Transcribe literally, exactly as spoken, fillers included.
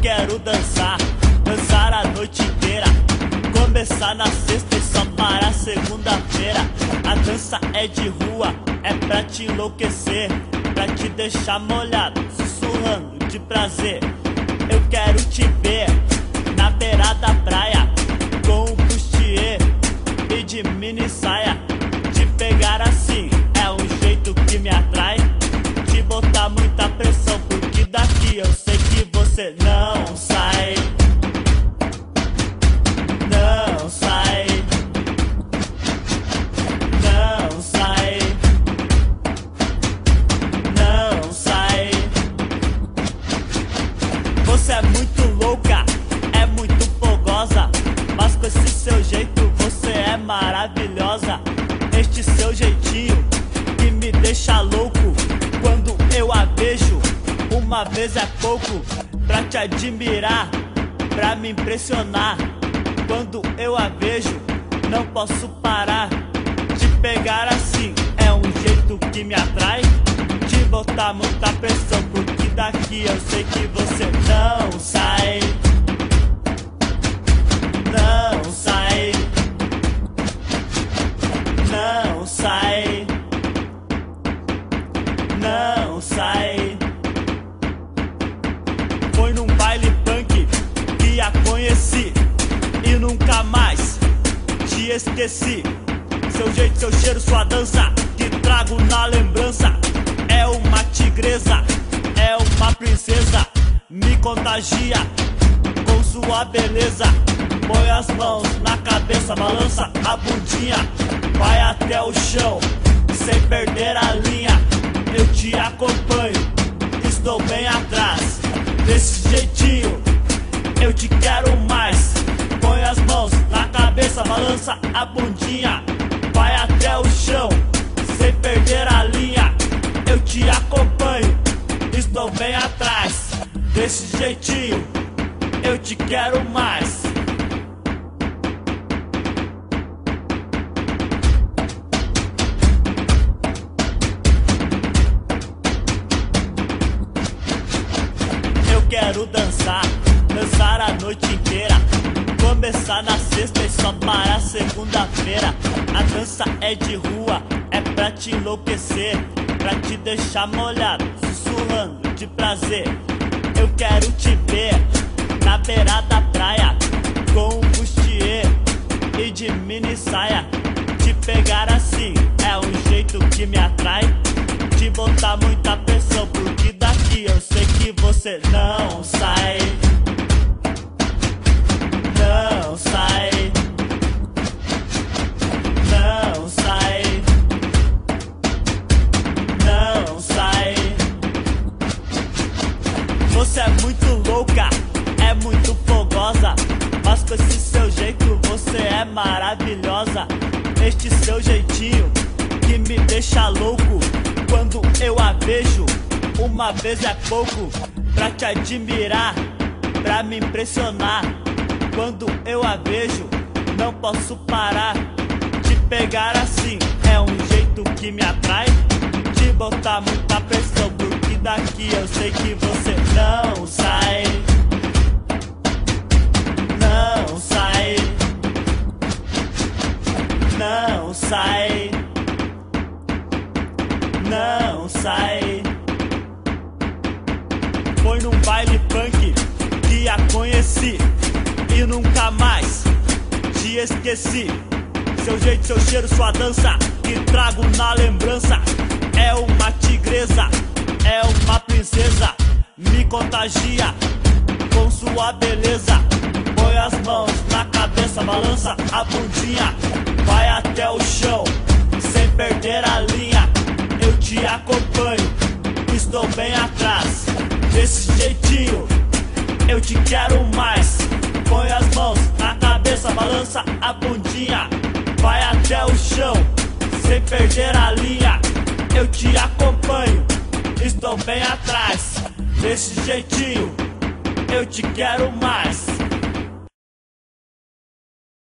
quero dançar, dançar a noite inteira. Começar na sexta e só parar segunda-feira. A dança é de rua, é pra te enlouquecer, pra te deixar molhado, sussurrando de prazer. Eu quero te ver na beira da praia, com um bustier e de mini saia. Te pegar assim é um jeito que me atrai, te botar muita pressão, porque daqui eu sei que você não sai. Não sai. Não sai. Não sai. Você é muito louca, é muito fogosa, mas com esse seu jeito você é maravilhosa. Este seu jeitinho que me deixa louco. Quando eu a vejo, uma vez é pouco, pra te admirar, pra me impressionar. Quando eu a vejo, não posso parar. Te pegar assim é um jeito que me atrai, te botar muita pressão, porque daqui eu sei que você não sai. Não sai. Não sai. Não sai. Foi num baile punk que a conheci e nunca mais te esqueci. Seu jeito, seu cheiro, sua dança, que trago na lembrança. É uma tigresa, é uma princesa, me contagia com sua beleza. Põe as mãos na cabeça, balança a bundinha, vai até o chão, sem perder a linha. Eu te acompanho, estou bem atrás, desse jeitinho eu te quero mais. Põe as mãos na cabeça, balança a bundinha, vai até o chão, sem perder a linha. Eu te acompanho, estou bem atrás, desse jeitinho eu te quero mais. Eu quero dançar, dançar a noite inteira. Começar na sexta e só parar segunda-feira. A dança é de rua, é pra te enlouquecer, pra te deixar molhado, sussurrando de prazer. Eu quero te ver na beira da praia, com um bustier e de mini saia. Te pegar assim é um jeito que me atrai, te botar muita pressão, porque daqui eu sei que você não sai. Não sai. Não sai. Não sai. Você é muito louca, é muito fogosa, mas com esse seu jeito você é maravilhosa. Este seu jeitinho que me deixa louco. Quando eu a vejo, uma vez é pouco, pra te admirar, pra me impressionar. Quando eu a vejo, não posso parar. Te pegar assim é um jeito que me atrai, te botar muita pressão, porque daqui eu sei que você não sai. Não sai. Não sai. Não sai. Foi num baile punk que a conheci e nunca mais te esqueci. Seu jeito, seu cheiro, sua dança, que trago na lembrança. É uma tigresa, é uma princesa, me contagia com sua beleza. Põe as mãos na cabeça, balança a bundinha, vai até o chão, sem perder a linha. Eu te acompanho, estou bem atrás, desse jeitinho eu te quero mais. Põe as mãos na cabeça, balança a bundinha, vai até o chão, sem perder a linha. Eu te acompanho, estou bem atrás, desse jeitinho eu te quero mais.